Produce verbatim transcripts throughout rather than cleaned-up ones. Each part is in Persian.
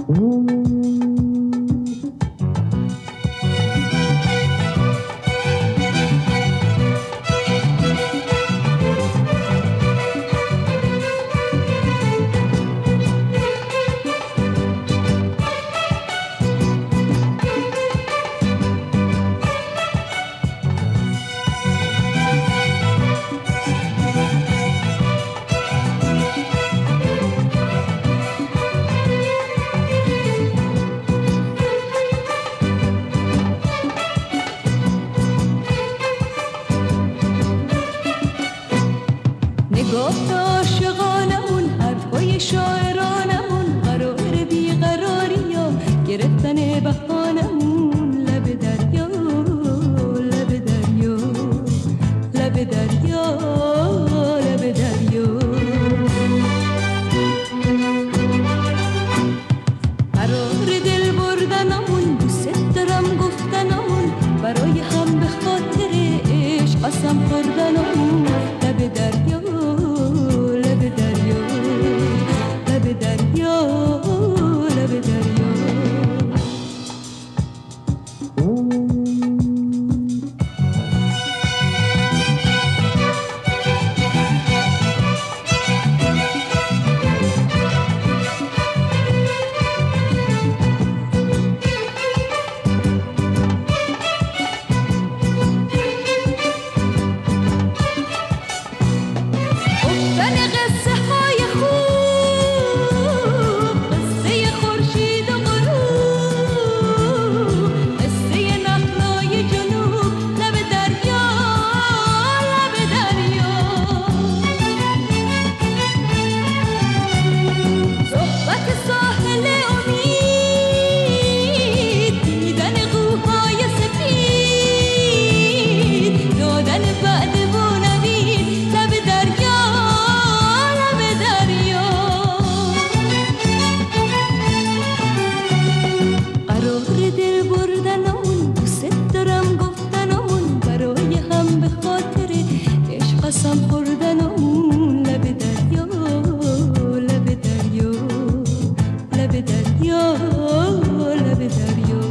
گفت عاشقانمون حرفای شاعرانمون قرار بیقراری ها گرفتن بهانمون لب دریا لب دریا لب دریا لب دریا قرار دل بردنمون دوست دارم گفتنمون برای هم به خاطر عشق قسم خوردنمون لب دریا لب دریا لب دریا لب دریا قسم خوردنمون لب دریا لب دریا لب دریا لب دریا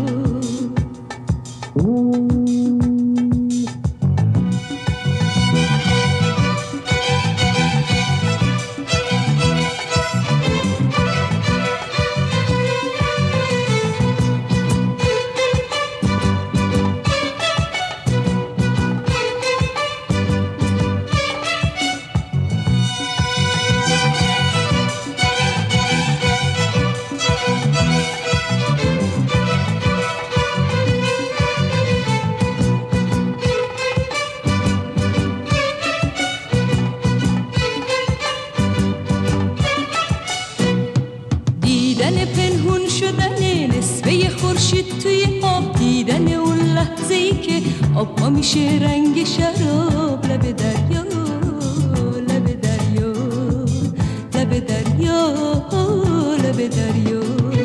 دیدن پنهون شدن نصفه خورشید توی آب دیدن اون لحظه ای که آب ها میشه رنگ شراب لب دریا لب دریا لب دریا لب دریا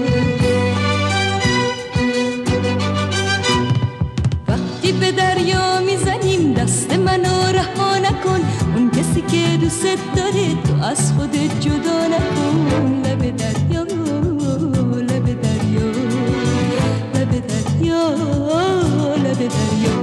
وقتی به دریا میزنیم دست منو رها نکن اون کسی که دوست داره تو از خودت جدا نکن لب دریا لب دریا لب دریا لب دریا